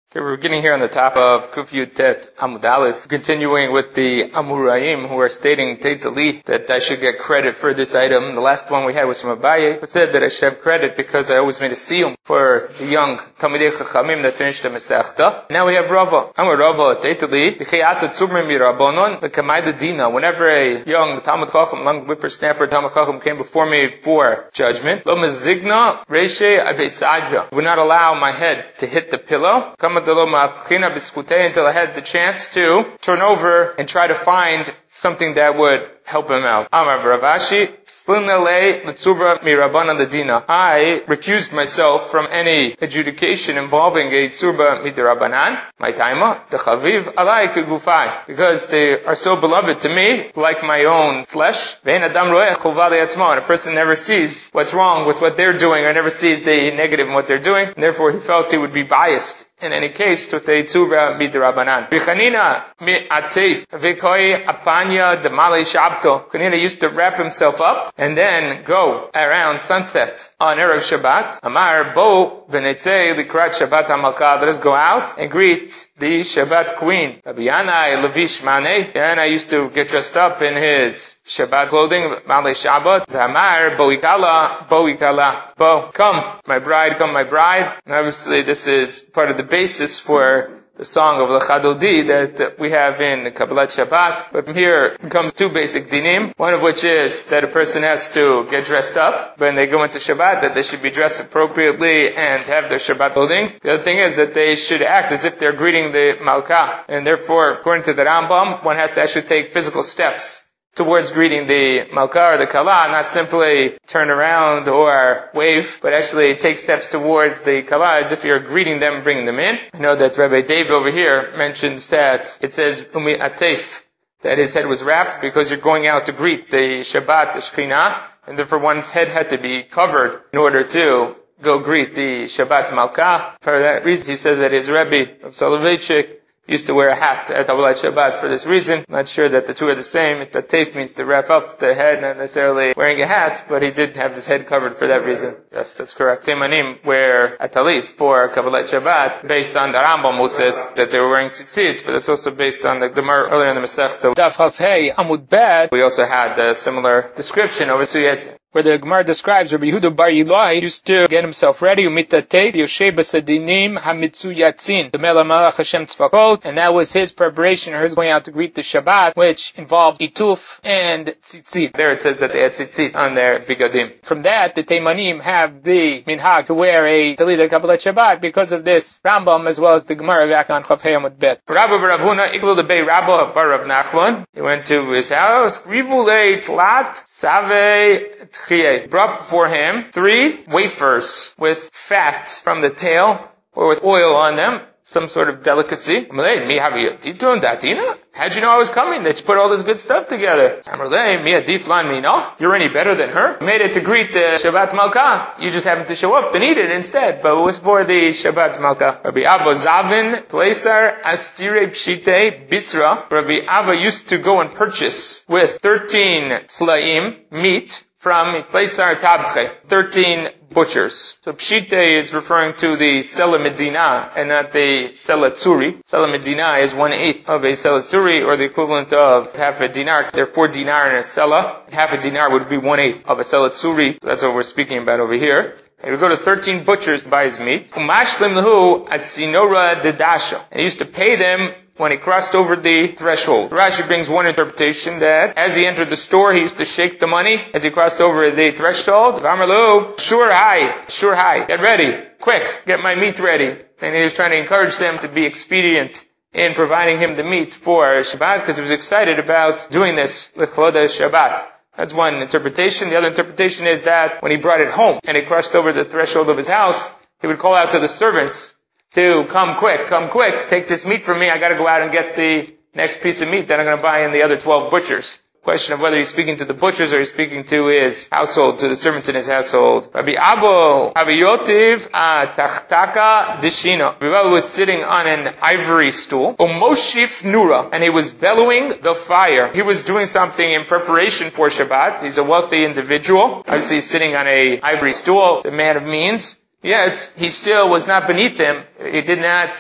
Okay, we're beginning here on the top of Kuf Yud Tet Amud Aleph, continuing with the Amurayim who are stating Teitali that I should get credit for this item. The last one we had was from Abaye, who said that I should have credit because I always made a siyum for the young Talmidei Chachamim that finished the Masechta. Now we have Rava. Amar Rava Teitali T'chiyata Tzumrim Mirabonon L'Kamayda Dina. Whenever a young Talmud Chacham, young whippersnapper Talmud Chacham came before me for judgment, Lo Mezigna Reishe Abesadja, would not allow my head to hit the pillow. Until I had the chance to turn over and try to find something that would help him out. Amar Ravashi, I recused myself from any adjudication involving a tzurba midirabanan, my taima, the chaviv alai kegufai, because they are so beloved to me, like my own flesh. And a person never sees what's wrong with what they're doing, or never sees the negative in what they're doing, and therefore he felt he would be biased in any case with a tzurba midirabanan. Vichanina mi ateif vikoi apanya demale shabto. Kanina used to wrap himself up and then go around sunset on Erev Shabbat. Amar bo v'netzei likrat Shabbat HaMalka. Let us go out and greet the Shabbat queen. Rabbi Yanai levish maneh. And I used to get dressed up in his Shabbat clothing, Malei Shabbat. Amar bo ikala. Bo, come, my bride, come, my bride. And obviously this is part of the basis for the song of L'Chadodi that we have in Kabbalat Shabbat. But from here comes two basic dinim, one of which is that a person has to get dressed up when they go into Shabbat, that they should be dressed appropriately and have their Shabbat clothing. The other thing is that they should act as if they're greeting the Malka. And therefore, according to the Rambam, one has to actually take physical steps towards greeting the Malka or the Kala, not simply turn around or wave, but actually take steps towards the Kala as if you're greeting them, bringing them in. I know that Rabbi Dave over here mentions that it says Umi Atef, that his head was wrapped because you're going out to greet the Shabbat, the Shekhinah, and therefore one's head had to be covered in order to go greet the Shabbat Malka. For that reason, he says that his Rebbe of Soloveitchik used to wear a hat at Kabbalat Shabbat for this reason. Not sure that the two are the same. Tatef means to wrap up the head, not necessarily wearing a hat, but he did have his head covered for that reason. Yes, that's correct. Temanim wear a talit for Kabbalat Shabbat, based on the Rambam who says that they were wearing tzitzit, but it's also based on the Gemara earlier in the Masechta. Daf Chav Hey Amud Bad. We also had a similar description of it, where the Gemara describes Rabbi Yehuda Bar Yilai used to get himself ready, umitatei yoshe basadinim hamitzuyatzin, the Melech Malach Hashem Tzvakot, and that was his preparation, or his going out to greet the Shabbat, which involved ituf and tzitzit. There it says that they had tzitzit on their bigadim. From that, the Teimanim have the minhag to wear a talit at Kabbalat Shabbat because of this Rambam, as well as the Gemara back on Chav Hey Amud Bet. Rabba Bar Ravuna iglu lebei Rabba Bar Rav Nachman. He went to his house. Rivulei tlat save brought for him 3 wafers with fat from the tail or with oil on them, some sort of delicacy. How'd you know I was coming? That you put all this good stuff together. You're any better than her? You made it to greet the Shabbat Malka. You just happened to show up and eat it instead. But it was for the Shabbat Malka. Rabbi Abba Zavin, Tleisar, Astire Pshite, Bisra. Rabbi Abba used to go and purchase with 13 slaim, meat, from Tleisar Tabche, 13 butchers. So Pshite is referring to the Sela Medina and not the Sela Tzuri. Sela Medina is 1/8 of a Sela Tzuri, or the equivalent of half a dinar. There are 4 dinar in a Sela. Half a dinar would be 1/8 of a Sela Tzuri. That's what we're speaking about over here. And we go to 13 butchers to buy his meat. Umashlim lahu atzinora dedasha. And he used to pay them when he crossed over the threshold. Rashi brings one interpretation that as he entered the store, he used to shake the money as he crossed over the threshold. V'amarlu, sure hi, get ready, quick, get my meat ready. And he was trying to encourage them to be expedient in providing him the meat for Shabbat, because he was excited about doing this l'chvod Shabbat. That's one interpretation. The other interpretation is that when he brought it home and he crossed over the threshold of his house, he would call out to the servants to come quick, take this meat from me, I gotta go out and get the next piece of meat that I'm gonna buy in the other 12 butchers. Question of whether he's speaking to the butchers or he's speaking to his household, to the servants in his household. Rabbi Abba Aviyotiv Tachtaka Dishino. Rabbi Abba was sitting on an ivory stool. Umoshif Nura. And he was bellowing the fire. He was doing something in preparation for Shabbat. He's a wealthy individual. Obviously he's sitting on an ivory stool. He's a man of means. Yet, he still was not beneath him. He did not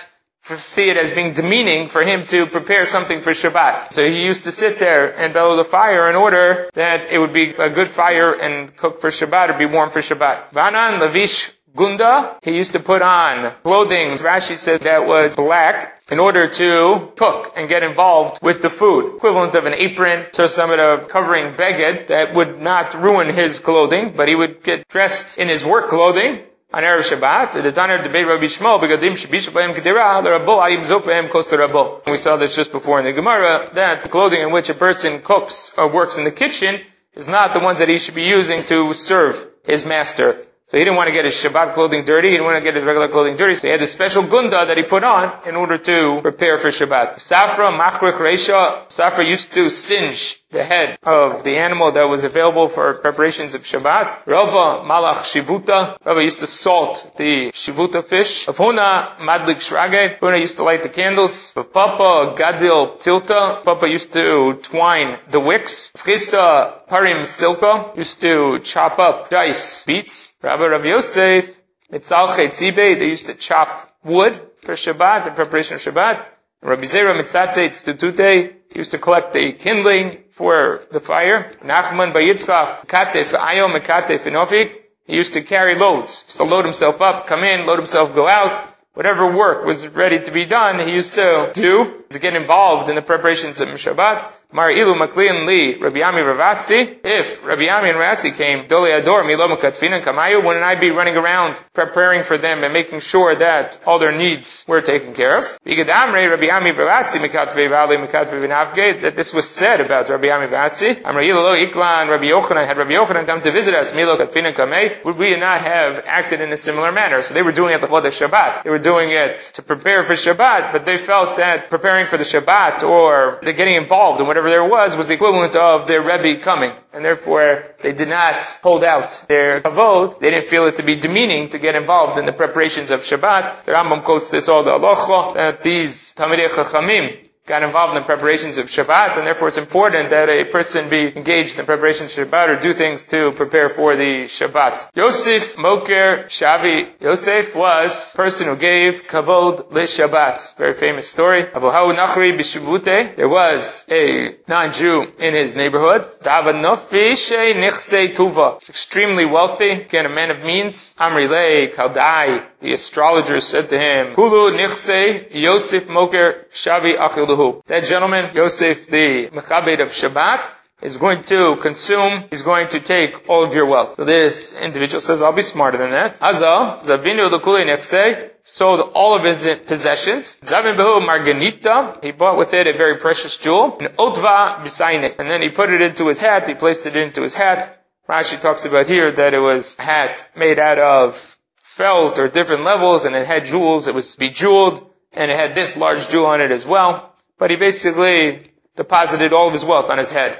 see it as being demeaning for him to prepare something for Shabbat. So he used to sit there and bellow the fire in order that it would be a good fire and cook for Shabbat or be warm for Shabbat. Vanan Lavish Gunda, he used to put on clothing, Rashi says, that was black in order to cook and get involved with the food. Equivalent of an apron, so some of covering beged that would not ruin his clothing, but he would get dressed in his work clothing on Erev Shabbat. The Tanner debate Rabbi Shmuel, begadim shebishabayim kedera, the Rabbo ayim zopeim kos to Rabbo. We saw this just before in the Gemara, that the clothing in which a person cooks or works in the kitchen is not the ones that he should be using to serve his master. So he didn't want to get his Shabbat clothing dirty, he didn't want to get his regular clothing dirty, so he had a special gunda that he put on in order to prepare for Shabbat. Safra, machrich reisha, Safra used to singe the head of the animal that was available for preparations of Shabbat. Rava, malach shivuta, Rava used to salt the shivuta fish. Of Huna, madlik shrage, Huna used to light the candles. Of Papa, gadil tilta, Papa used to twine the wicks. Of Chista, parim silka, used to chop up dice, beets. Rav Yosef, mitzalche tzibe, they used to chop wood for Shabbat, the preparation of Shabbat. Rabbi Zera mitzatze tztutute, he used to collect the kindling for the fire. Nachman bayitzchach, katef ayo mekatef inofik, he used to carry loads. He used to load himself up, come in, load himself, go out. Whatever work was ready to be done, he used to do to get involved in the preparations of Shabbat. Mar ilu maklian li Rabbi Ami Ravasi. If Rabbi Ami and Ravasi came, Doli Ador Milo Mekatfina Kamayu, wouldn't I be running around preparing for them and making sure that all their needs were taken care of? Bigadamre Rabbi Ami Ravasi Mekatve Vali Mekatve Vinavge, that this was said about Rabbi Ami Ravasi. Amar ilu lo Iklan Rabbi Yochanan, had Rabbi Yochanan come to visit us, Milo Katfina Kamei, would we not have acted in a similar manner? So they were doing it before the Shabbat. They were doing it to prepare for Shabbat, but they felt that preparing for the Shabbat or the getting involved in whatever there was the equivalent of their Rebbe coming. And therefore, they did not hold out their kavod. They didn't feel it to be demeaning to get involved in the preparations of Shabbat. The Rambam quotes this all the halacha, that these Talmidei Chachamim got involved in preparations of Shabbat, and therefore it's important that a person be engaged in preparations of Shabbat or do things to prepare for the Shabbat. Yosef Moker Shavi. Yosef was a person who gave kavod le Shabbat. Very famous story. Avohahu Nachri B'Shavute. There was a non-Jew in his neighborhood. Dava Nofishe Nichse Tuva. He's extremely wealthy. Again, a man of means. Amri Le Kaldai. The astrologer said to him, Hulu Nichse Yosef Moker Shavi Achiluhu. That gentleman, Yosef, the Mechabed of Shabbat, is going to consume, he's going to take all of your wealth. So this individual says, I'll be smarter than that. Azal, Zavinu L'Kuli Nechse, sold all of his possessions. Zavin Behu Marganita, he bought with it a very precious jewel. And Otva Bisaine, and then he put it into his hat, he placed it into his hat. Rashi talks about here that it was a hat made out of felt or different levels, and it had jewels, it was bejeweled, and it had this large jewel on it as well. But he basically deposited all of his wealth on his head.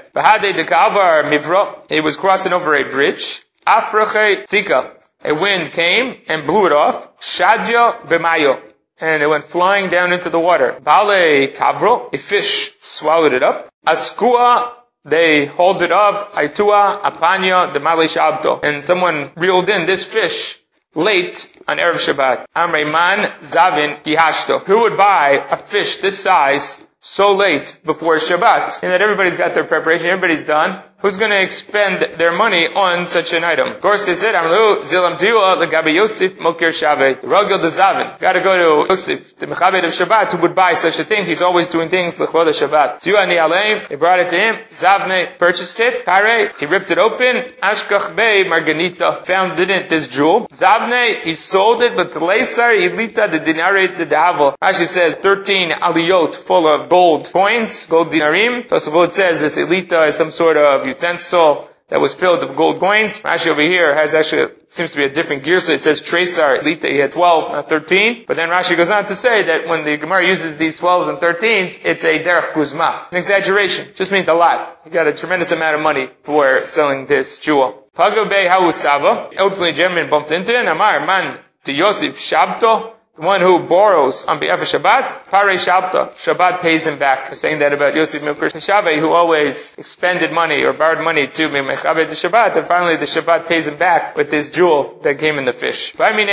He was crossing over a bridge. Afrache Tzika. A wind came and blew it off. Shadya Bemayo. And it went flying down into the water. Bale Kavro. A fish swallowed it up. Askua. They hauled it up. Aitua Apanya Demale Shabto. And someone reeled in this fish late on Erev Shabbat. Amreiman Zavin Kihashto. Who would buy a fish this size so late before Shabbat? And that everybody's got their preparation, everybody's done. Who's going to expend their money on such an item? Of course, they said, Amlu Zilam Diwa Legabi Yosef Mokir Shavet. Ragil de Zavin. Got to go to Yosef, the Mechabed of Shabbat, who would buy such a thing. He's always doing things Lechvod Shabbat. Tiuani Aleim. They brought it to him. Zavne purchased it. Kare. He ripped it open. Ashkach Bey Marganita. Found in it this jewel. Zavne. He sold it, but Leisar Ilita the Dinare the Davo. Rashi says 13 aliyot full of gold coins, gold dinarim. Tosafot says this Ilita is some sort of utensil that was filled with gold coins. Rashi over here seems to be a different gear, so it says Tresar, Elita, he had 12, not 13. But then Rashi goes on to say that when the Gemara uses these 12s and 13s, it's a derech guzma. An exaggeration. Just means a lot. He got a tremendous amount of money for selling this jewel. Pagabe Hausava, elderly gentleman bumped into it, and Amar, man, to Yosef Shabto. The one who borrows on behalf of Shabbat, Parei Shabta, Shabbat pays him back. I'm saying that about Yosef Milker Shavei, who always expended money or borrowed money to Mechabed the Shabbat, and finally the Shabbat pays him back with this jewel that came in the fish. What is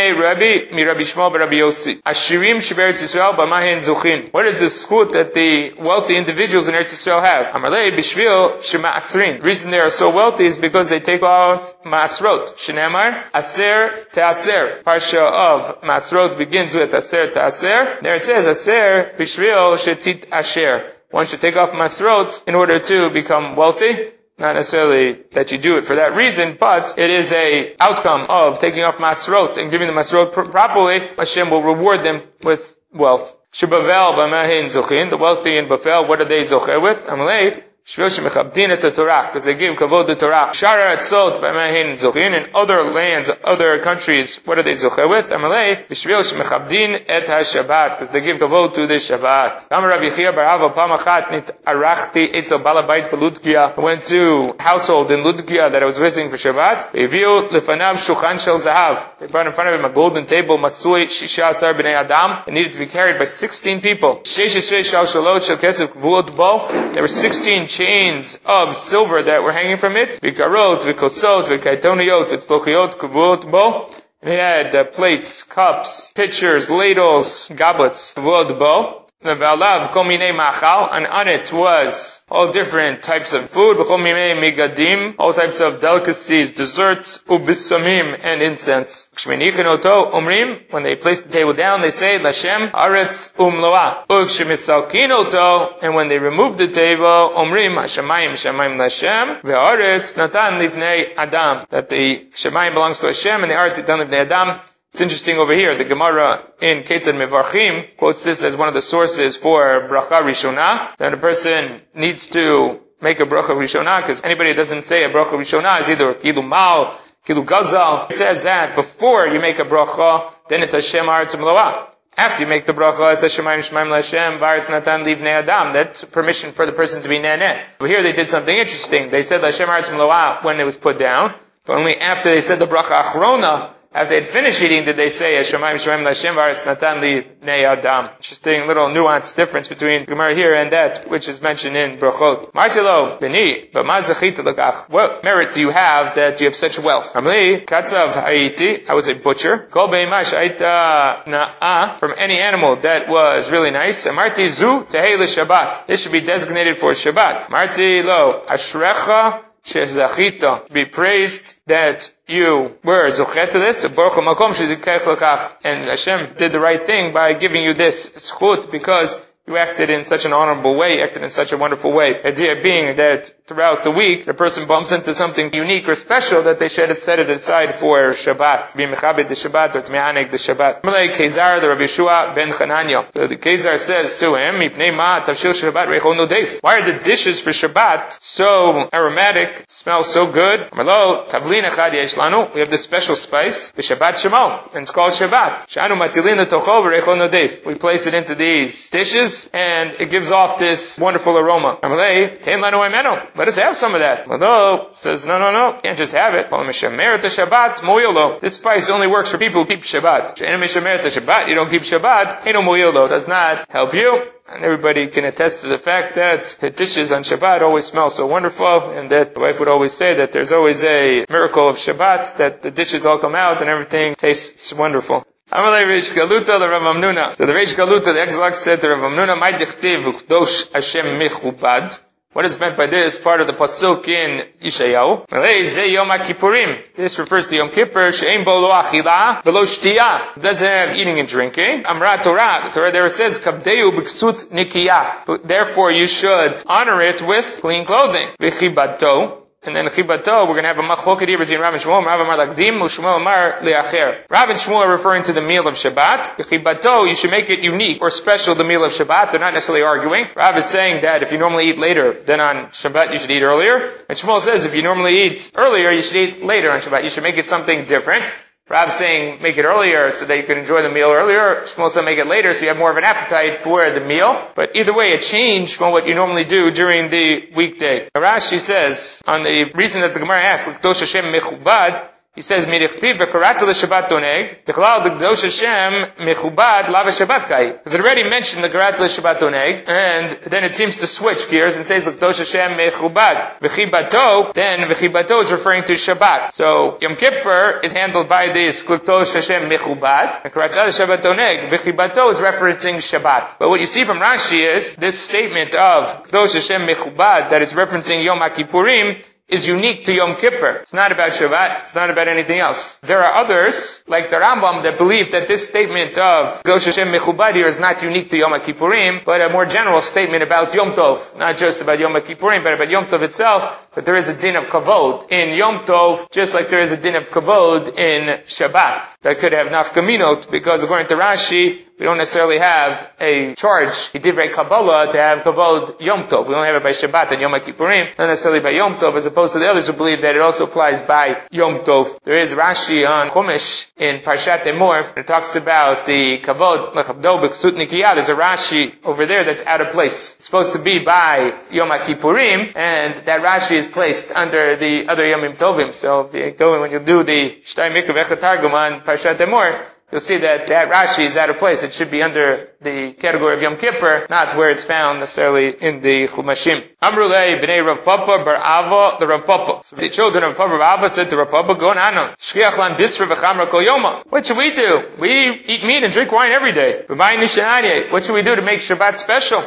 the schut that the wealthy individuals in Eretz Yisrael have? The reason they are so wealthy is because they take off Ma'asrot. Shenemar, Aser Te'aser. Parsha of Ma'asrot begins with Aser Te'aser. There it says, Aser Bishvil Shetit Asher. One should take off Masrot in order to become wealthy. Not necessarily that you do it for that reason, but it is a outcome of taking off Masrot and giving the Masrot properly. Hashem will reward them with wealth. Shebavel b'mahin zochin. The wealthy in Bavel, what are they zocher with? Amalei. Because they give kavod the Torah. Shara etzot b'mahin zochin. In other lands, other countries, what are they zocher with? Amalei, b'shvil shemechabdin et ha-Shabbat. Because they give kavod to the Shabbat. Amar Rabbi Chia bar Ava pamachat nit arachti etzel balabait beludkia. I went to a household in Ludkia that I was visiting for Shabbat. Beviu lefanav shulchan shel zahav. They brought in front of him a golden table, masui shisha asar b'nei adam. It needed to be carried by 16 people. Sheish esrei shal shalot shel kesef kvuot bo. There were 16 chains of silver that were hanging from it. Vikarot, vikosot, vikaitoniot, vitzlochiot, kvuot bo. And he had plates, cups, pitchers, ladles, goblets, kvuot bo. And on it was all different types of food, all types of delicacies, desserts, ubisamim, and incense. When they placed the table down, they say, Lashem aretz umloa. And when they removed the table, omrim hashamayim shamayim Lashem, ve'aretz natan livnei adam. That the shamayim belongs to Hashem, and the aretz natan livnei adam. It's interesting over here, the Gemara in Ketzad Mevarchim quotes this as one of the sources for bracha rishona, that a person needs to make a bracha rishona, because anybody that doesn't say a bracha rishona is either kilu mal, kilu gazal. It says that before you make a bracha, then it's Hashem Haaretz Umloa. After you make the bracha, it's Hashemayim Shemaim Lashem, V'aretz Natan Livnei Adam. That's permission for the person to be neneh. But here they did something interesting. They said Hashem Haaretz Umloa when it was put down, but only after they said the bracha achrona, after they had finished eating, did they say, Hashemayim Shemaim Lashem V'aretz Natan Livnei Adam. Interesting little nuanced difference between Gemara here and that which is mentioned in Brachot. Martilo, Beni, B'ma zechita l'kach. What merit do you have that you have such wealth? Amli, Katzav Hayiti, I was a butcher. Kol be'ima sh'aita na'a, from any animal that was really nice. Amarti zu tehei l'Shabbat. This should be designated for Shabbat. Marti lo, Ashrecha shezachita. To be praised that you were zochet to this, and Hashem did the right thing by giving you this schut because you acted in such an honorable way, acted in such a wonderful way. The idea being that throughout the week, the person bumps into something unique or special that they should set it aside for Shabbat. To be mechabed the Shabbat or to me'aneg the Shabbat. Malay Kezar, the Rabbi Yeshua ben Chananya. So the Kezar says to him, why are the dishes for Shabbat so aromatic, smell so good? We have this special spice, the Shabbat Shemo, and it's called Shabbat. We place it into these dishes, and it gives off this wonderful aroma. Let us have some of that. Although says, no, can't just have it. This spice only works for people who keep Shabbat. You don't keep Shabbat, does not help you. And everybody can attest to the fact that the dishes on Shabbat always smell so wonderful, and that the wife would always say that there's always a miracle of Shabbat, that the dishes all come out and everything tastes wonderful. Amalei Reish Galuta the Rav Amnuna. So the Reish Galuta, the Exarch, said to Rav Amnuna, "Mai dichtiv uchdosh Hashem michubad." What is meant by this part of the pasuk in Yeshayahu? Malei ze Yom HaKippurim. This refers to Yom Kippur. She'ein bo lo achila velo shtiyah. It doesn't have eating and drinking. Amra Torah. The Torah there says kabdeu b'ksut nikiyah. Therefore, you should honor it with clean clothing. V'chibato. And then Chibato, we're going to have a machloket here between Rav and Shmuel. Rav Amar Lakdim, Shmuel Amar Le'acher. Rav and Shmuel are referring to the meal of Shabbat. Chibato, you should make it unique or special, the meal of Shabbat. They're not necessarily arguing. Rav is saying that if you normally eat later, then on Shabbat you should eat earlier. And Shmuel says if you normally eat earlier, you should eat later on Shabbat. You should make it something different. Rav saying make it earlier so that you can enjoy the meal earlier. Shmuel said make it later so you have more of an appetite for the meal. But either way, a change from what you normally do during the weekday. Rashi says, on the reason that the Gemara asks, L'kdosh Hashem mechubad, He says, Mirichtiv v'karata l'Shabbat oneg, b'chlal d'kdosh Hashem mechubad lava Shabbat kai. Because it already mentioned the karata l'Shabbat oneg, and then it seems to switch gears and says l'kdosh Hashem mechubad. V'chibato, then v'chibato is referring to Shabbat. So Yom Kippur is handled by this l'kdosh Hashem mechubad, and karata l'Shabbat oneg, v'chibato is referencing Shabbat. But what you see from Rashi is this statement of l'kdosh Hashem mechubad that is referencing Yom HaKippurim is unique to Yom Kippur. It's not about Shabbat. It's not about anything else. There are others, like the Rambam, that believe that this statement of Gdosh Hashem Mechubad here is not unique to Yom HaKippurim, but a more general statement about Yom Tov. Not just about Yom HaKippurim, but about Yom Tov itself. But there is a din of kavod in Yom Tov, just like there is a din of kavod in Shabbat. That could have nafkaminot, because according to Rashi, we don't necessarily have a charge, a divrei Kabbalah, to have kavod Yom Tov. We don't have it by Shabbat and Yom HaKippurim, not necessarily by Yom Tov, as opposed to the others who believe that it also applies by Yom Tov. There is Rashi on Chumash in Parshat Emor. It talks about the kavod lechabdo b'chsut nikiyah. There's a Rashi over there that's out of place. It's supposed to be by Yom HaKippurim, and that Rashi is placed under the other Yomim Tovim. So if you go and when you do the Shtay Mikra V'Echat Targum on Parshat Emor, you'll see that Rashi is out of place. It should be under the category of Yom Kippur, not where it's found necessarily in the Chumashim. Amrulei b'nei Rav Papa bar Ava, the Rav Papa. So the children of Papa bar Ava said to Rav Papa, Go nanon, shkiach lan bisra v'chamra kol yoma. What should we do? We eat meat and drink wine every day. What should we do to make Shabbat special?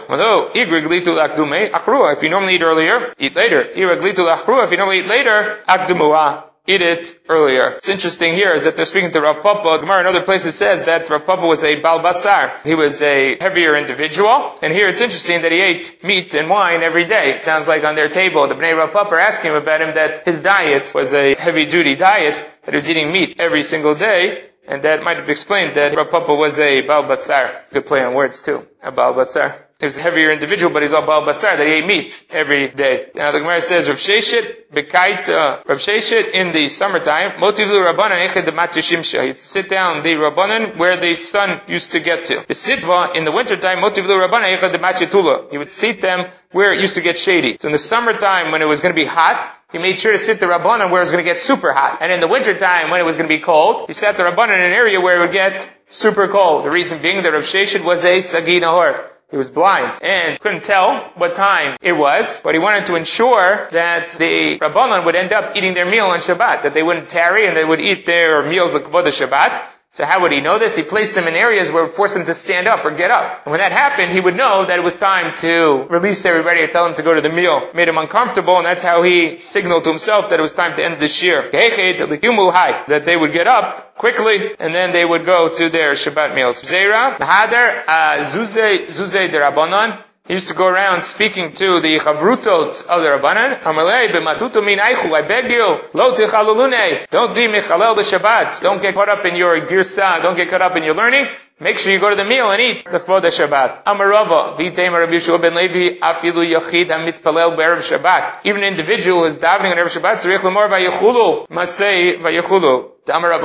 If you normally eat earlier, eat later. If you normally eat later, akdumuah. Eat it earlier. It's interesting here is that they're speaking to Rav Papa. Gemara in other places says that Rav Papa was a Baal Basar. He was a heavier individual. And here it's interesting that he ate meat and wine every day. It sounds like on their table, the Bnei Rav Papa are asking him about him that his diet was a heavy-duty diet, that he was eating meat every single day. And that might have explained that Rav Papa was a Baal Basar. Good play on words too. A Baal Basar. He was a heavier individual, but he's all Baal Basar, that he ate meat every day. Now the Gemara says, Rav Sheshit, Rav Sheshit in the summertime, Motivlu Rabbanan Echad Matu Shimsha. He'd sit down the Rabbanan where the sun used to get to. The Sitva, in the wintertime, Motivlu Rabbanan Echad Matu Tula. He would seat them where it used to get shady. So in the summertime, when it was going to be hot, he made sure to sit the Rabbanan where it was going to get super hot. And in the wintertime, when it was going to be cold, he sat the Rabbanan in an area where it would get super cold. The reason being that Rav Sheshit was a Sagi Nahor. He was blind and couldn't tell what time it was, but he wanted to ensure that the Rabbanan would end up eating their meal on Shabbat, that they wouldn't tarry and they would eat their meals like Kavod Shabbat. So how would he know this? He placed them in areas where it would force them to stand up or get up. And when that happened, he would know that it was time to release everybody or tell them to go to the meal. It made him uncomfortable, and that's how he signaled to himself that it was time to end the shir. That they would get up quickly, and then they would go to their Shabbat meals. Zera, Hadar, Zuzei de Rabbanan. He used to go around speaking to the chavrutot of the Rabbanan. Amalei b'matuto min aichu, I beg you, lo tichalulune. Don't be mechalel the Shabbat. Don't get caught up in your girsa. Don't get caught up in your learning. Make sure you go to the meal and eat the Kavod Shabbat. Amarava, v'itema Rabbi Yeshua ben Levi, afilu yachid hamitpalel b'erev Shabbat. Even an individual is davening on Erev Shabbat, tzarich lemor vayechulu, masei vayechulu. Anybody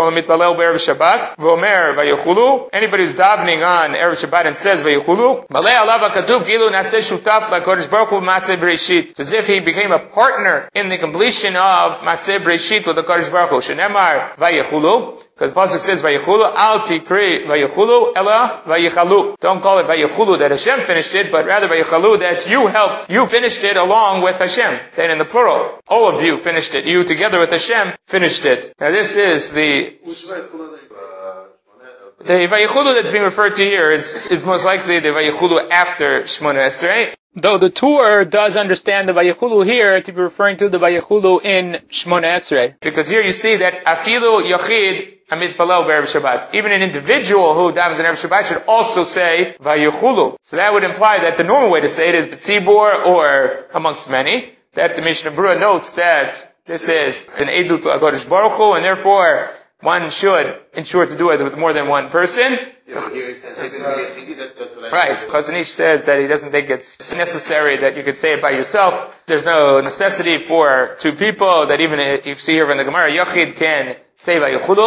who's davening on Erev Shabbat and says Vayechulu, it's as if he became a partner in the completion of Maseh Breshit with the Kodesh Baruch Hu. Shenemar Vayechulu, because the pasuk says Vayechulu, al tikri Vayechulu, ela Vayechalu. Don't call it Vayechulu that Hashem finished it, but rather Vayechalu that you helped. You finished it along with Hashem. Then in the plural, all of you finished it. You together with Hashem finished it. Now this is the Vayichulu that's being referred to here is most likely the Vayichulu after Shmona Esrei. Though the Tur does understand the Vayichulu here to be referring to the Vayichulu in Shmona Esrei. Because here you see that Afilu Yachid Amitzpalel B'Erev Shabbat. Even an individual who davens on Erev Shabbat should also say Vayichulu. So that would imply that the normal way to say it is B'tzibur or amongst many. That the Mishnah Berurah notes that this is an Edut to HaKadosh Baruch Hu, and therefore one should ensure to do it with more than one person. Right. Chazon Ish says that he doesn't think it's necessary that you could say it by yourself. There's no necessity for two people, that even if you see here in the Gemara, Yachid can say Vayichulu.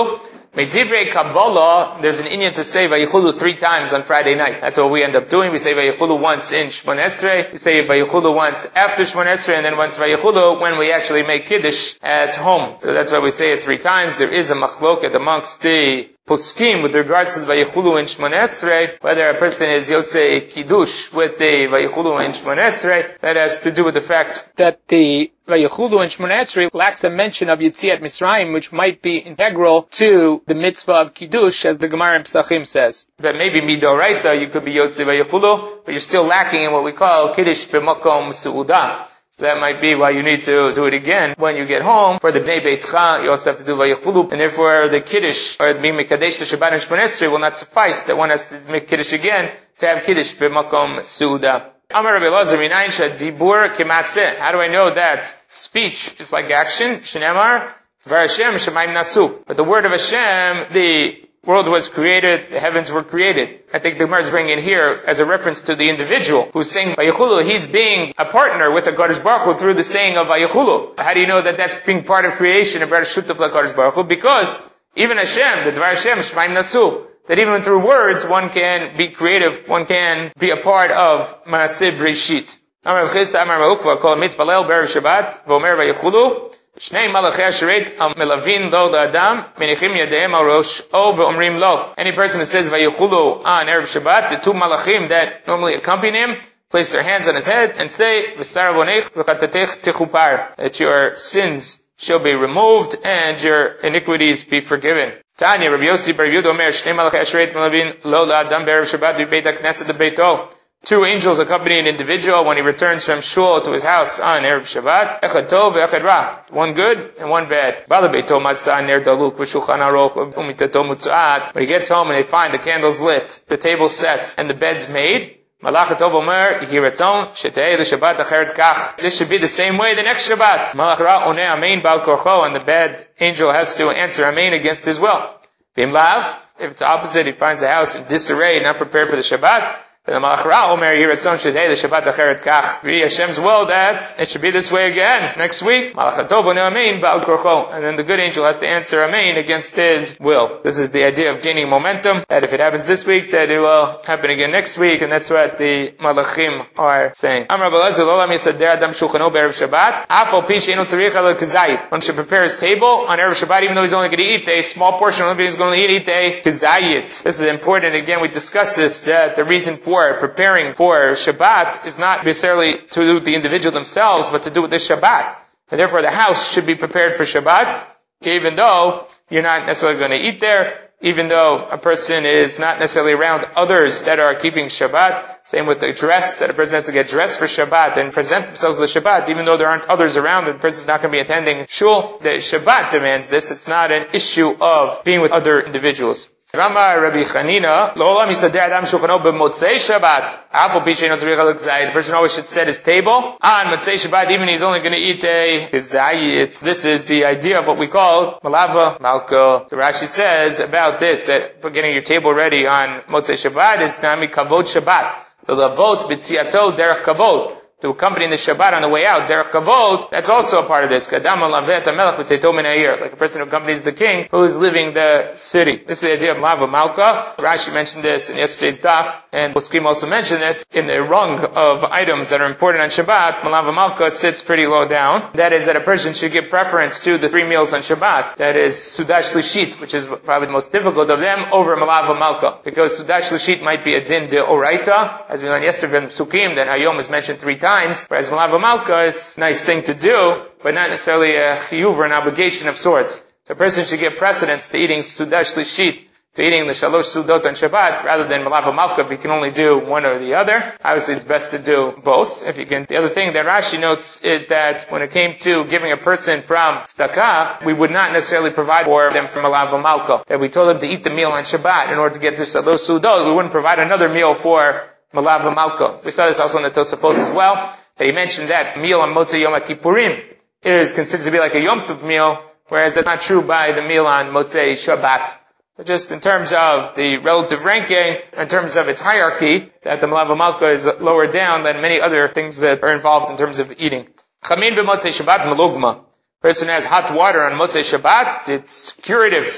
Medivrei Kabbalah, there's an inyan to say Vayichulu 3 times on Friday night. That's what we end up doing. We say Vayichulu once in Shmon Esrei, we say Vayichulu once after Shmon Esrei, and then once Vayichulu when we actually make Kiddush at home. So that's why we say it 3 times. There is a machloket amongst the poskim with regards to the Vayichulu in Shmon Esrei, whether a person is Yotzei Kiddush with the Vayichulu in Shmon Esrei. That has to do with the fact that the Vayichulu in Shmon Esrei lacks a mention of Yetziat Mitzrayim, which might be integral to the mitzvah of Kiddush, as the Gemara in Pesachim says. That maybe Midoraita, you could be Yotzei Vayichulu, but you're still lacking in what we call Kiddush b'makom Su'udah. So that might be why you need to do it again when you get home. For the Bnei Beitcha, you also have to do Vayichulu, and therefore the Kiddush, or the Mikadesh to Shabbat and Shmon Esrei will not suffice, that one has to make Kiddush again to have Kiddush b'makom Su'udah. Amar Rabbi Elazar, minayin shadibur kemaseh. How do I know that speech is like action? Shneimar, v'ar Hashem shemayim nasu. But the word of Hashem, the world was created, the heavens were created. I think the Gemara is bringing it here as a reference to the individual who's saying Vayichulu. He's being a partner with the Kadosh Baruch Hu through the saying of Vayichulu. How do you know that that's being part of creation and part of Shutaf LaKadosh Baruch Hu? Because even Hashem, the Dvar Hashem shemayim nasu, that even through words, one can be creative, one can be a part of Maaseh Breshit. Amar Chista, Amar Ma'ukva, kol mitzvalel b'erev Shabbat, v'omer vayichulu, shnei malachei asheret al melavin lo la'adam, menichim yadeim al rosh, o v'omrim lo. Any person who says vayichulu on erev Shabbat, the 2 malachim that normally accompany him, place their hands on his head and say, v'sar avonech v'chatatech techupar, that your sins shall be removed and your iniquities be forgiven. Tanya, Rabbi Yossi Bar Yehuda Omer, Shnei Malachei Asheret Melavin Lo La'adam B'erev Shabbat B'Beit HaKnesset Beito. 2 angels accompany an individual when he returns from shul to his house on Erev Shabbat. Echad Tov ve'echad Ra. 1 good and 1 bad. Bala Beito Matzah Ner Daluk V'Shulchan Aruch U'Mitato Mutzu'at. When he gets home and they find the candles lit, the table set, and the bed's made, Malach Tov Omer, Yihiratzon, Shetei L'Shabbat Acheret Kach. This should be the same way the next Shabbat. Malach Ra Oneh Amein Bal Korcho, and the bad angel has to answer Amein against his will. V'im Lav, if it's opposite, he finds the house in disarray, not prepared for the Shabbat, then the Malach Ra Omer, Yihiratzon, Shetei L'Shabbat Acheret Kach. Be Hashem's will that it should be this way again next week. Malach Tov Oneh Amein Bal Korcho, and then the good angel has to answer Amein against his will. This is the idea of gaining momentum, that if it happens this week, that it will happen again next week, and that's what the Malachim are saying. Amar Rabbi Elazar, Lo lam yisader adam shulchano b'erev Shabbat, af al pi she'eino tzarich ala kazayit. One should prepare his table on Erev Shabbat, even though he's only going to eat a small portion, only he's going to eat a kazayit. This is important. Again, we discussed this, that the reason for preparing for Shabbat is not necessarily to do with the individual themselves, but to do with the Shabbat. And therefore the house should be prepared for Shabbat, even though you're not necessarily going to eat there, even though a person is not necessarily around others that are keeping Shabbat. Same with the dress, that a person has to get dressed for Shabbat and present themselves to the Shabbat, even though there aren't others around, the person's not going to be attending shul. The Shabbat demands this. It's not an issue of being with other individuals. Rama Rabbi Chanina, Lo lam yisader adam shulchano b'motzei Shabbat, af al pi she'eino tzarich ala kazayit. The person always should set his table on Motzei Shabbat, even he's only going to eat a kazayit. This is the idea of what we call malava malka. The Rashi says about this, that getting your table ready on Motzei Shabbat is nami kavod Shabbat. The lavot b'tziato derech kavod. To accompany the Shabbat on the way out, derech kavod, that's also a part of this. Kadam alavet hamelech b'tzeito min ha'ir, like a person who accompanies the king who is leaving the city. This is the idea of Malava Malka. Rashi mentioned this in yesterday's daf, and Poskim also mentioned this in the rung of items that are important on Shabbat. Malava Malka sits pretty low down. That is that a person should give preference to the 3 meals on Shabbat. That is Sudash Lishit, which is probably the most difficult of them, over Malava Malka. Because Sudash Lishit might be a din de oraita, as we learned yesterday in Psukim, that Hayom is mentioned 3 times. Whereas Malava Malka is a nice thing to do, but not necessarily a chiyuv or an obligation of sorts. So a person should give precedence to eating Sudash Lishit, to eating the Shalosh Sudot on Shabbat, rather than Malava Malka if you can only do one or the other. Obviously it's best to do both, if you can. The other thing that Rashi notes is that when it came to giving a person from tzedakah, we would not necessarily provide for them from Malava Malka. That we told them to eat the meal on Shabbat in order to get the Shalosh Sudot, we wouldn't provide another meal for Malava Malka. We saw this also in the Tosafot as well, that he mentioned that meal on Motzei Yom Kippurim is considered to be like a Yom Tov meal, whereas that's not true by the meal on Motzei Shabbat. But just in terms of the relative ranking, in terms of its hierarchy, that the Malava Malka is lower down than many other things that are involved in terms of eating. Chamin b'Motzei Shabbat melugma. Person has hot water on Motzei Shabbat, it's curative.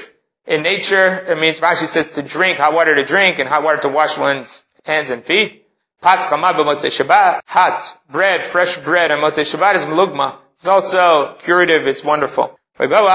In nature, it means, Rashi says, to drink, hot water to drink, and hot water to wash one's hands and feet. Pat chama b'motzei Shabbat, hot bread, fresh bread on Motzei Shabbat is melugma. It's also curative, it's wonderful. He used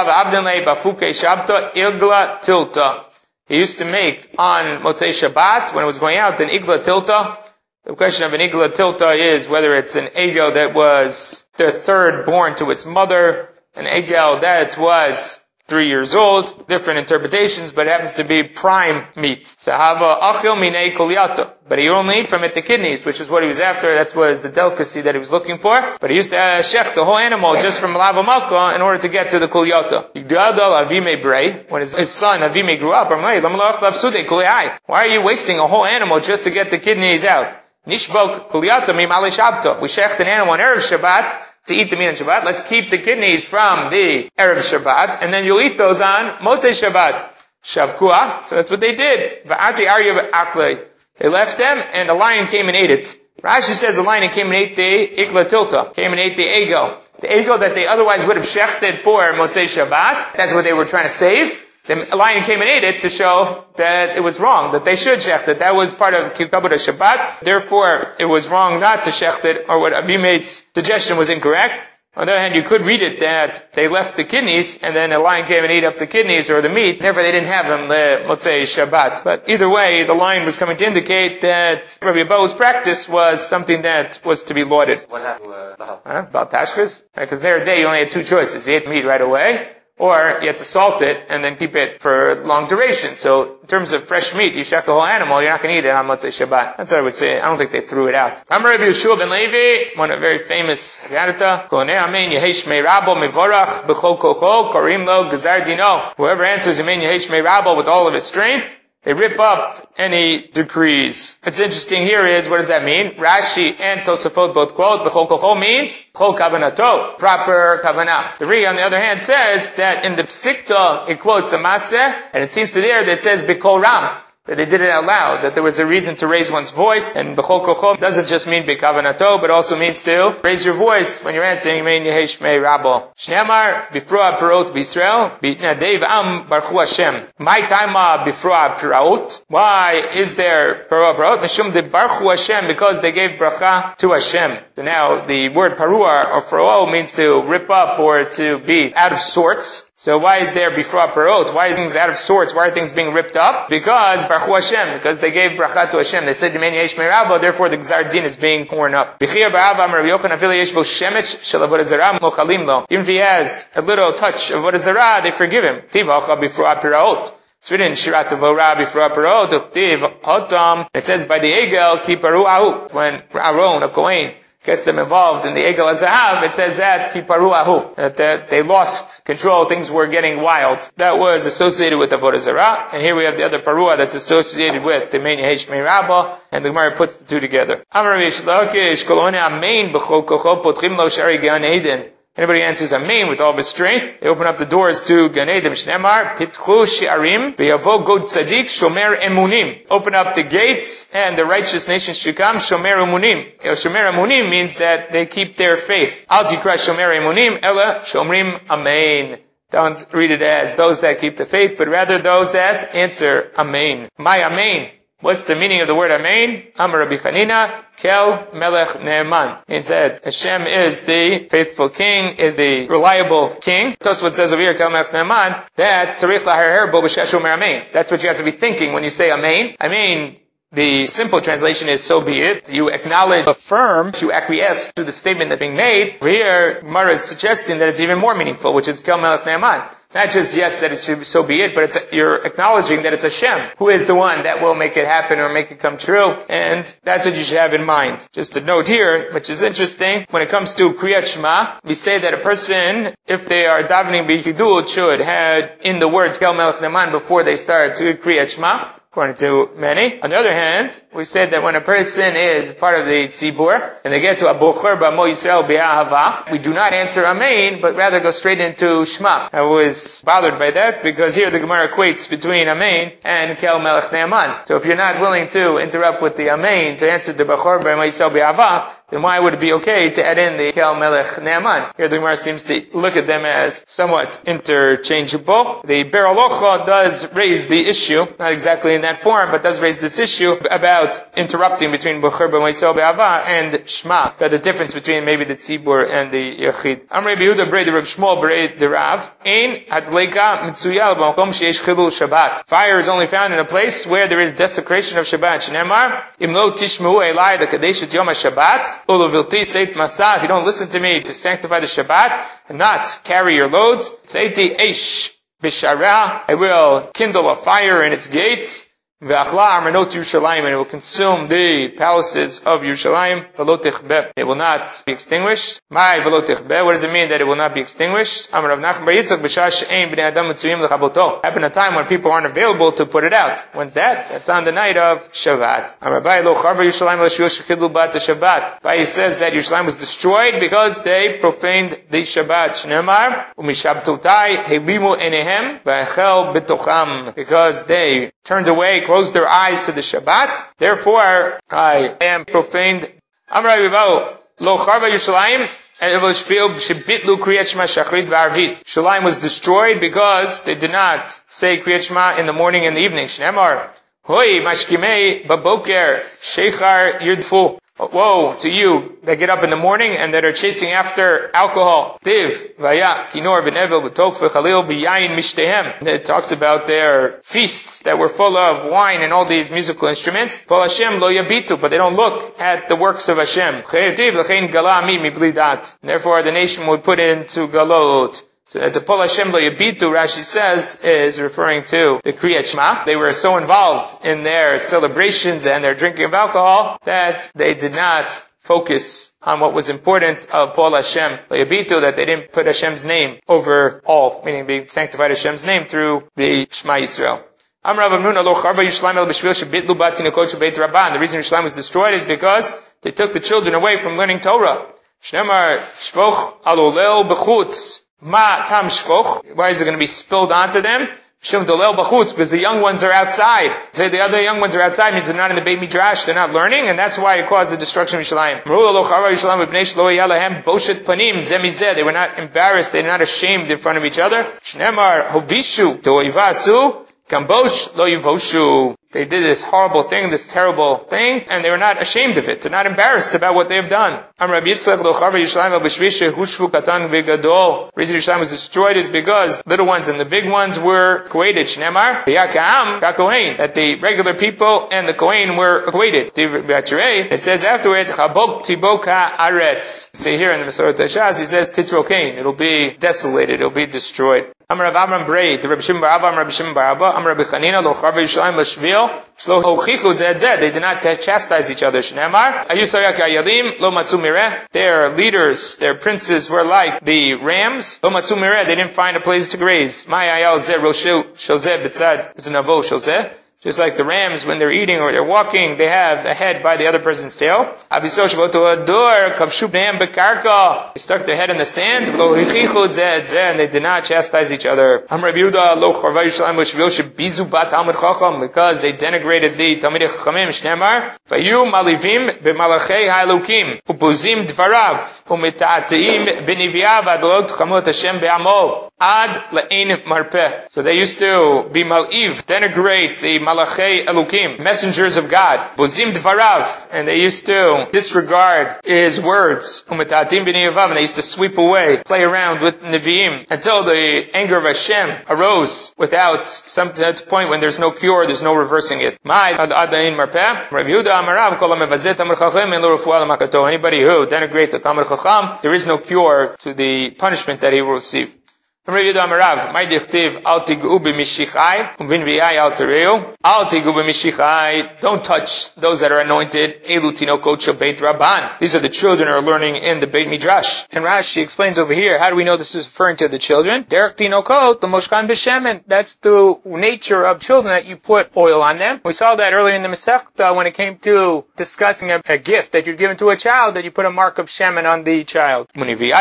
to make on Motzei Shabbat, when it was going out, an igla tilta. The question of an igla tilta is whether it's an egel that was the third born to its mother, an egel that was 3 years old, different interpretations, but it happens to be prime meat. Sahava achil minei kulyata. But he only ate from it the kidneys, which is what he was after. That was the delicacy that he was looking for. But he used to shech the whole animal just from lava malka in order to get to the kulyata. When his son Avime grew up, why are you wasting a whole animal just to get the kidneys out? Nishbok kulyata mimale shabta. We shecht an animal on Erev Shabbat to eat the meat on Shabbat. Let's keep the kidneys from the Erev Shabbat, and then you'll eat those on Motzei Shabbat. Shavkua. So that's what they did. Va'ati arya v'aklei. They left them, and the lion came and ate it. Rashi says the lion came and ate the ikla tilta, came and ate the egel. The egel that they otherwise would have shechted for Motzei Shabbat, that's what they were trying to save. The lion came and ate it to show that it was wrong, that they should shecht it. That was part of Kikabud Shabbat. Therefore, it was wrong not to shecht it, or what Abime's suggestion was incorrect. On the other hand, you could read it that they left the kidneys, and then the lion came and ate up the kidneys or the meat. Therefore, they didn't have them the Motzei Shabbat. But either way, the lion was coming to indicate that Rabbi Abahu's practice was something that was to be lauded. What happened to Bahal? About Tashkas? Because their day, you only had two choices. You ate meat right away, or you had to salt it and then keep it for long duration. So in terms of fresh meat, you shech the whole animal, you're not going to eat it on Motzei Shabbat. That's what I would say. I don't think they threw it out. Amar Rabbi Yeshua ben Levi, one of very famous Haggadah, Kolonei Amen Yehesh Mei Rabbo Mevorach B'chol Kocho Korim Lo Gezar Dino. Whoever answers Amen Yehesh Mei Rabbo with all of his strength, they rip up any decrees. What's interesting here is, what does that mean? Rashi and Tosafot both quote, B'chol Kocho means, Chol Kavanato, proper Kavanah. The Ri, on the other hand, says that in the Psikta, it quotes a Maseh, and it seems to there that it says B'kol Ram, that they did it out loud, that there was a reason to raise one's voice, and B'chol Kocho doesn't just mean B'kavanato, but also means to raise your voice when you're answering Mein Yehesh Mei Rabbo. Shneamar, Bifroa Perot B'Yisrael, B'Nadev Am Baruchu Hashem. My taima Bifroa Perot. Why is there Perot? Mishum de Baruchu Hashem, because they gave bracha to Hashem. So now, the word Parua, or Fro'o, means to rip up, or to be out of sorts. So why is there Bifroa Perot? Why is things out of sorts? Why are things being ripped up? Because Baruchu Hashem, because they gave bracha to Hashem. They said, Yemen Yesh Mei Rabbo, therefore the Gzar Din is being torn up. Even if he has a little touch of Avodah Zarah, they forgive him. Tivacha Bifroa Perot. It's written, Shirat Tovora Bifroa Perot, it says by the Egel, Ki Paru Ahu. When Aaron, a Kohen, gets them involved in the Egel HaZahav, it says that, Ki Paru Ahu, that they lost control, things were getting wild. That was associated with Avodah Zarah, and here we have the other Parua that's associated with the Mein Yehesh Mei Rabbo, and the Gemara puts the two together. Amar Reish Lakish, Kolone Amein B'chol Kocho Potchim Lo Shari Gan Eden. Anybody answers Amen with all of his strength, they open up the doors to Gan Eden. Shnemar, Pitchu Shi'arim, V'yavo God Tzadik, Shomer Emunim. Open up the gates, and the righteous nation should come, Shomer Emunim. Shomer Emunim means that they keep their faith. Al Tikra Shomer Emunim, Ella Shomrim Amen. Don't read it as those that keep the faith, but rather those that answer Amen. My Amen. What's the meaning of the word Amen? Amar Rabbi Chanina, Kel Melech Ne'eman. Means that Hashem is the faithful king, is the reliable king. Tosfot says over here, Kel Melech Ne'eman, that Tzarich Laharher Bo B'Shesh Omer Amen. That's what you have to be thinking when you say Amen. Amen, the simple translation is so be it. You acknowledge, affirm, you acquiesce to the statement that's being made. Over here, Gemara is suggesting that it's even more meaningful, which is Kel Melech Ne'eman. Not just, yes, that it should so be it, but you're acknowledging that it's Hashem who is the one that will make it happen or make it come true, and that's what you should have in mind. Just a note here, which is interesting, when it comes to Kriyat Shema, we say that a person, if they are davening b'chidut, should have in the words Kel Melech Ne'eman before they start to Kriyat Shema, according to many. On the other hand, we said that when a person is part of the tzibur, and they get to Abocher B'Amo Yisrael B'Ahava, we do not answer Amen, but rather go straight into Shema. I was bothered by that, because here the Gemara equates between Amen and Kel Melech Ne'eman. So if you're not willing to interrupt with the Amen to answer the Abocher B'Amo Yisrael B'Ahava, then why would it be okay to add in the Kel Melech Naaman? Here the Gemara seems to look at them as somewhat interchangeable. The Ber Halacha does raise the issue, not exactly in that form, but does raise this issue about interrupting between Bechor B'Moisel Be'ava and Shema, about the difference between maybe the Tzibur and the Yachid. Amrei Yehuda Brei the Rav Shmuel Brei the Rav, Ein Hadleika Mitzuyal B'Makom Sheyesh Chilul Shabbat. Fire is only found in a place where there is desecration of Shabbat. Shneimar, Im Lo Tishmeu Elai L'Kadesh Yom HaShabbat, Ulevilti Seit Masah, if you don't listen to me to sanctify the Shabbat, and not carry your loads, Tzeiti Eish B'Shara, I will kindle a fire in its gates, Ve'achla Armanot Yerushalayim, and it will consume the palaces of Yerushalayim. V'lo tichbeh, it will not be extinguished. Mai v'lo tichbeh, what does it mean that it will not be extinguished? Amar Rav Nachman bar Yitzchak b'shah she'ein b'nei adam mitzuyim lechaboto. Happen a time when people aren't available to put it out. When's that? That's on the night of Shabbat. Amar Abai lo charva Yerushalayim l'shvil shechidlu bat Shabbat. Abai says that Yerushalayim was destroyed because they profaned the Shabbat. Shneimar u'mishabtotai helimu enehem v'echel b'tocham, because they turned away, closed their eyes to the Shabbat. Therefore, I am profaned. Amar Abai lo charva Yerushalayim. Yerushalayim was destroyed because they did not say Kriyat Shema in the morning and the evening. Shneimar, hoi mashkimei baboker sheichar yirdfu. Woe to you that get up in the morning and that are chasing after alcohol. Tiv vaya kinor v'nevel v'tok v'chalil b'yayin mishtehem. It talks about their feasts that were full of wine and all these musical instruments. Pol Hashem lo yabitu, but they don't look at the works of Hashem. Tiv l'chein gala mi mibli dat. Therefore the nation would put into galot. So that the Pol Hashem lo yabitu, Rashi says, is referring to the Kriyat Shema. They were so involved in their celebrations and their drinking of alcohol that they did not focus on what was important of Pol Hashem lo yabitu, that they didn't put Hashem's name over all, meaning they sanctified Hashem's name through the Shema Yisrael. The reason Yerushalayim was destroyed is because they took the children away from learning Torah. Shnemar shvoch alolel b'chutz. Ma tam shvoch. Why is it going to be spilled onto them? Shum dolel b'chutz, because the young ones are outside. If the other young ones are outside, means they're not in the Beit Midrash, they're not learning, and that's why it caused the destruction of Yerushalayim. They were not embarrassed, they were not ashamed in front of each other. Shnemar hovishu toivasu kambosh lo yivoshu. They did this horrible thing, this terrible thing, and they were not ashamed of it. They're not embarrassed about what they have done. The reason Yerushalayim was destroyed is because little ones and the big ones were equated. Shnemar, that the regular people and the Kohen were equated. It says afterward, say here in the Masorah Tashaz, he says Titrokain. It'll be desolated, it'll be destroyed. Amar Rav Amram Brei, the Rabbi Shimon bar Abba, Rabbi Shimon bar Abba, Amar Rabbi Chanina, lo charva Yerushalayim l'shvil, shlo hochichu zed zed. They did not chastise each other. Shneimar, ayusayak ayalim, lo matzu mireh. Their leaders, their princes were like the rams, lo matzu mireh. They didn't find a place to graze. Ma ayal zeh roshu shozeh b'tzad b'tznavo shozeh. Just like the rams, when they're eating or they're walking, they have a head by the other person's tail. They stuck their head in the sand, and they did not chastise each other. Because they denigrated the Talmidei Chachamim. Shneimar, Vayu malivim b'malachei ha'elokim, upuzim dvarav, umita'ateim b'niviyav adlot chamot Hashem be'amo. Ad le'ein marpeh. So they used to be mal'iv, denigrate the malachei elukim, messengers of God. Bozim dvarav, and they used to disregard his words. Umeta'atim b'niviyav, and they used to sweep away, play around with neviim, until the anger of Hashem arose without some point when there's no cure, there's no reversing it. Ad le'ein marpeh. Rabbi Yehuda amarav kol ha'mevazeh tamid chacham en lo refuah l'makato. Anybody who denigrates a tamid chacham, there is no cure to the punishment that he will receive. Don't touch those that are anointed. These are the children who are learning in the Beit Midrash. And Rashi explains over here, how do we know this is referring to the children? That's the nature of children, that you put oil on them. We saw that earlier in the Masechta when it came to discussing a gift that you're given to a child, that you put a mark of shemen on the child.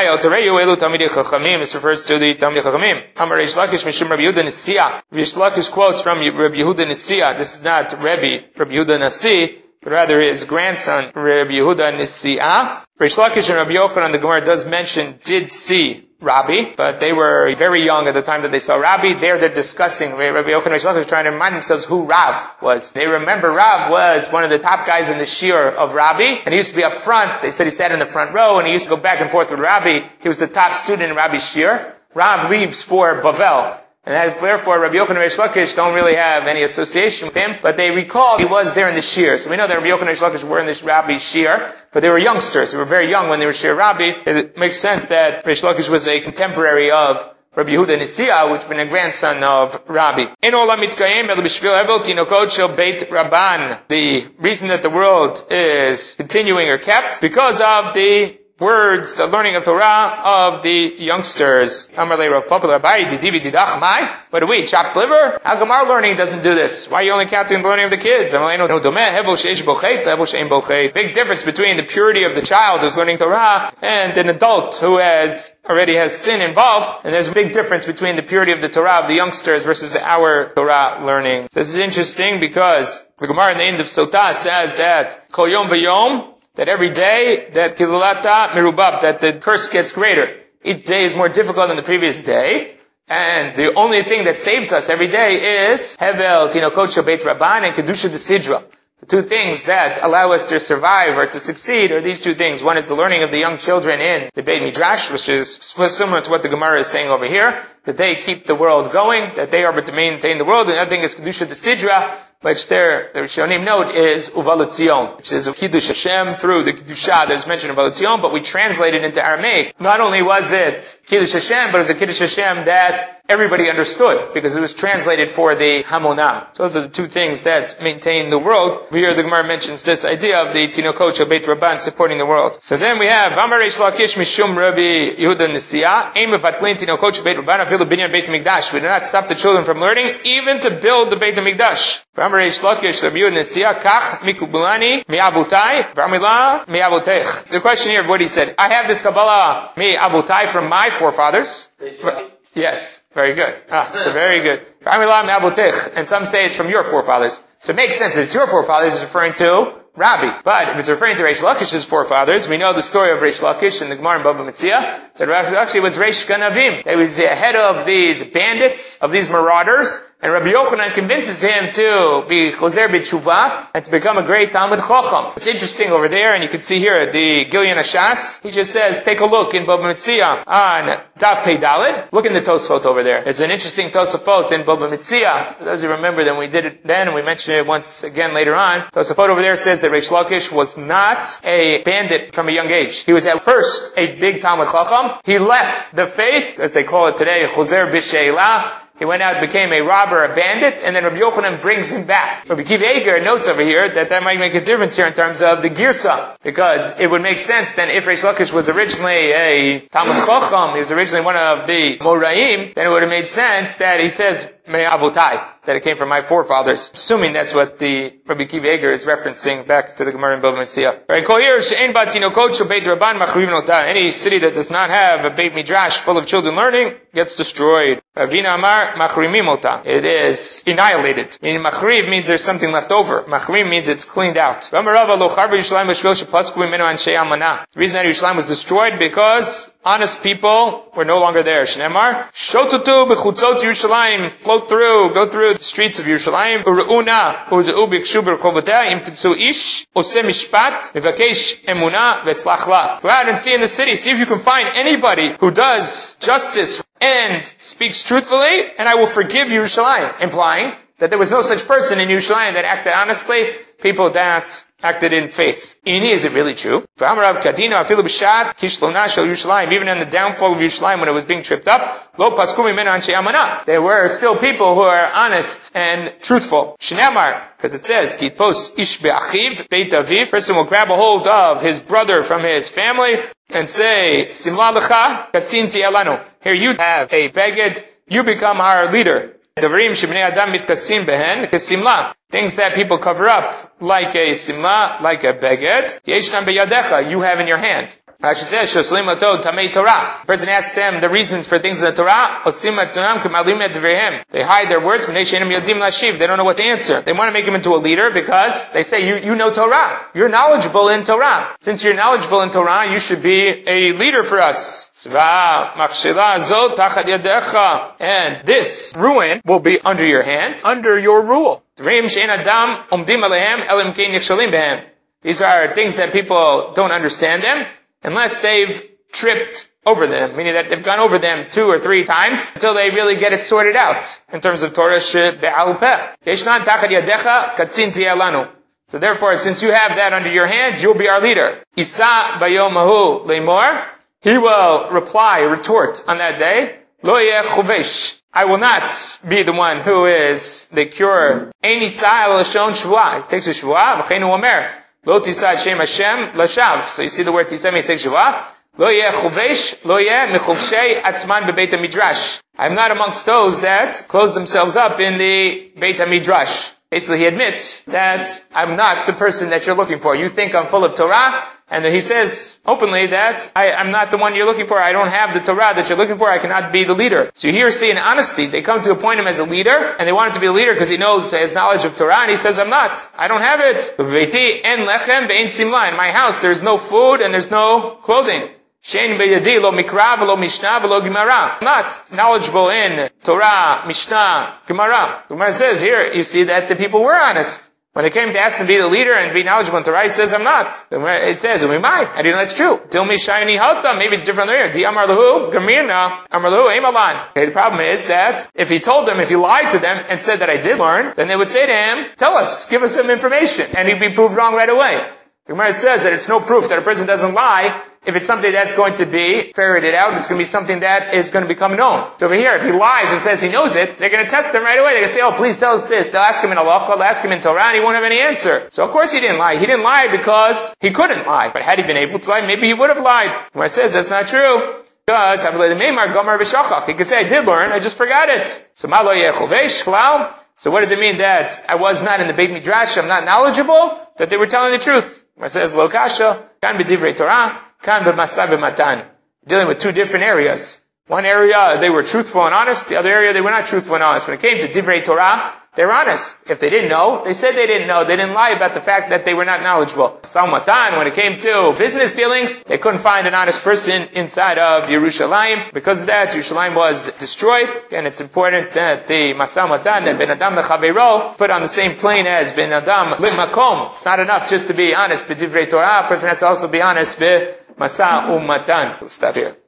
This refers to the Talmidei Chachamim. Amar Reish Lakish Mishum Rabbi Yehuda Nesiya. Reish Lakish quotes from Rabbi Yehuda Nesiya. This is not Rabbi Yehuda Nasi. but rather his grandson, Rabbi Yehuda Nisi'ah. Reish Lakish and Rabbi Yochanan, the Gemara does mention, did see Rabbi, but they were very young at the time that they saw Rabbi. There they're discussing, Rabbi Yochanan and Reish Lakish trying to remind themselves who Rav was. They remember Rav was one of the top guys in the shir of Rabbi, and he used to be up front. They said he sat in the front row, and he used to go back and forth with Rabbi. He was the top student in Rabbi's shir. Rav leaves for Bavel. And therefore, Rabbi Yochanan and Reish Lakish don't really have any association with him, but they recall he was there in the shir. So we know that Rabbi Yochanan and Reish Lakish were in this Rabbi's shir, but they were youngsters. They were very young when they were shir Rabbi. It makes sense that Reish Lakish was a contemporary of Rabbi Yehuda Nisi'ah, which was a grandson of Rabbi. The reason that the world is continuing or kept, because of the words, the learning of Torah of the youngsters. But we chopped liver? How come our learning doesn't do this? Why are you only counting the learning of the kids? Big difference between the purity of the child who's learning Torah and an adult who already has sin involved. And there's a big difference between the purity of the Torah of the youngsters versus our Torah learning. So this is interesting because the Gemara in the end of Sotah says that Kol Yom V'Yom, that every day, that kilulata mirubab, that the curse gets greater. Each day is more difficult than the previous day. And the only thing that saves us every day is Hevel, Tinokot Shabbat Rabban, and Kedusha Desidra. The two things that allow us to survive or to succeed are these two things. One is the learning of the young children in the Beit Midrash, which is similar to what the Gemara is saying over here, that they keep the world going, that they are to maintain the world. And the other thing is Kedusha Desidra, which the Rishonim note is Uvalat Zion, which is Kiddush Hashem through the Kedusha that is mentioned in Uvalat Zion, but we translate it into Aramaic. Not only was it Kiddush Hashem, but it was a Kiddush Hashem that everybody understood, because it was translated for the Hamonam. So those are the two things that maintain the world. Here the Gemara mentions this idea of the Tinokot Shel Beit Rabban supporting the world. So then we have Amar Reish Lakish Mishum Rabbi Yehuda Nisi'ah, Ein Mevatlin Tinokot Shel Beit Rabban Afilu Binyan Beit HaMikdash. We do not stop the children from learning, even to build the Beit HaMikdash. Amar Reish Lakish Rabbi Yehuda Nisi'ah Kach Mikubulani Mi'avutai V'Amila Mi'avutech. It's a question here of what he said. I have this Kabbalah Mi'avutai from my forefathers. Yes, very good. So very good. And some say it's from your forefathers. So it makes sense that it's your forefathers is referring to Rabbi. But if it's referring to Reish Lakish's forefathers, we know the story of Reish Lakish in the Gemara in Bava Metzia, that Reish Lakish was Reish Ganavim. He was the head of these bandits, of these marauders, and Rabbi Yochanan convinces him to be Choser B'Tshuva and to become a great Talmid Chacham. It's interesting over there, and you can see here the Gilyon HaShas. He just says, take a look in Bava Metzia on Daf Pei Daled. Look in the Tosafot over there. There's an interesting Tosafot in Bava Metzia. For those who remember, then we did it then, and we mentioned it once again later on. Tosafot over there says that Reish Lakish was not a bandit from a young age. He was at first a big Talmid Chacham. He left the faith, as they call it today, Choser B'Sheila. He went out and became a robber, a bandit, and then Rabbi Yochanan brings him back. Rabbi Akiva Eiger notes over here that might make a difference here in terms of the Girsa, because it would make sense then if Reish Lakish was originally a Talmid Chacham, he was originally one of the Moraim, then it would have made sense that he says, Me'avutai, that it came from my forefathers, assuming that's what the Rabbi Akiva Eiger is referencing back to the Gemara in Bava Metzia. Any city that does not have a Beit Midrash full of children learning gets destroyed. Ravina Amar Machrimim ota. It is annihilated. Meaning Machriv means there's something left over. Machrim means it's cleaned out. The reason that Yerushalayim was destroyed because honest people were no longer there. Shneimar Shotutu b'chutzot Yerushalayim, float through, go through the streets of Yerushalayim. Uru'una u'zeu b'kshu b'rechovotea im tibsu ish oseh mishpat mevakesh emuna v'eslach la. Go out and see in the city. See if you can find anybody who does justice and speaks truthfully, and I will forgive Yerushalayim, implying that there was no such person in Yerushalayim that acted honestly, people that acted in faith. Ini, is it really true? Even in the downfall of Yerushalayim when it was being tripped up, there were still people who are honest and truthful. Shnamar, because it says, person will grab a hold of his brother from his family and say, Simla lecha, katzinti elanu. Here you have a beged, you become our leader. Things that people cover up, like a simla, like a beged, you have in your hand. Rashi says, Shoslim Atod Tamei Torah. The person asks them the reasons for things in the Torah. They hide their words. They don't know what to answer. They want to make him into a leader because they say, you know Torah. You're knowledgeable in Torah. Since you're knowledgeable in Torah, you should be a leader for us. And this ruin will be under your hand, under your rule. These are things that people don't understand them unless they've tripped over them, meaning that they've gone over them 2 or 3 times until they really get it sorted out in terms of Torah she'be'al peh. So therefore, since you have that under your hand, you'll be our leader. Isa bayomahu leimor. He will retort on that day. Lo yeh chuvesh. I will not be the one who is the cure. Ein isa el lashon shvuah. He takes a shvuah. V'cheinu omer. Lo tisa et shem Hashem lashav. So you see the word tisa means take shvuah. Lo yeh chuvesh. Lo yeh mechuvshei atzman bebeit HaMidrash. I'm not amongst those that close themselves up in the Beit HaMidrash. Basically, he admits that I'm not the person that you're looking for. You think I'm full of Torah, and he says openly that I'm not the one you're looking for. I don't have the Torah that you're looking for. I cannot be the leader. So here, see, in honesty, they come to appoint him as a leader, and they want him to be a leader because he knows his knowledge of Torah, and he says, I'm not. I don't have it. In my house, there's no food and there's no clothing. I'm not knowledgeable in Torah, Mishnah, Gemara. Gemara says here, you see that the people were honest. When they came to ask him to be the leader and be knowledgeable in Torah, he says, I'm not. It says, how do you know that's true? Maybe it's different here. Okay, the problem is that if he told them, if he lied to them and said that I did learn, then they would say to him, tell us, give us some information. And he'd be proved wrong right away. The Gemara says that it's no proof that a person doesn't lie if it's something that's going to be ferreted out, it's going to be something that is going to become known. So over here, if he lies and says he knows it, they're going to test him right away. They're going to say, oh, please tell us this. They'll ask him in halacha, they'll ask him in Torah, and he won't have any answer. So of course he didn't lie. He didn't lie because he couldn't lie. But had he been able to lie, maybe he would have lied. The Gemara says that's not true. Because he could say, I did learn, I just forgot it. So what does it mean that I was not in the Beit Midrash, I'm not knowledgeable? That they were telling the truth. It says, Lo kasha, kan b'divrei Torah, kan b'masah b'matan. Dealing with 2 different areas. One area, they were truthful and honest. The other area, they were not truthful and honest. When it came to divrei Torah, they were honest. If they didn't know, they said they didn't know. They didn't lie about the fact that they were not knowledgeable. Salmatan, when it came to business dealings, they couldn't find an honest person inside of Yerushalayim. Because of that, Yerushalayim was destroyed. And it's important that the Masal Matan, that Ben Adam Lechaveiro, put on the same plane as Ben Adam Limakom. It's not enough just to be honest with divrei Torah. A person has to also be honest with Masal Matan. We'll stop here.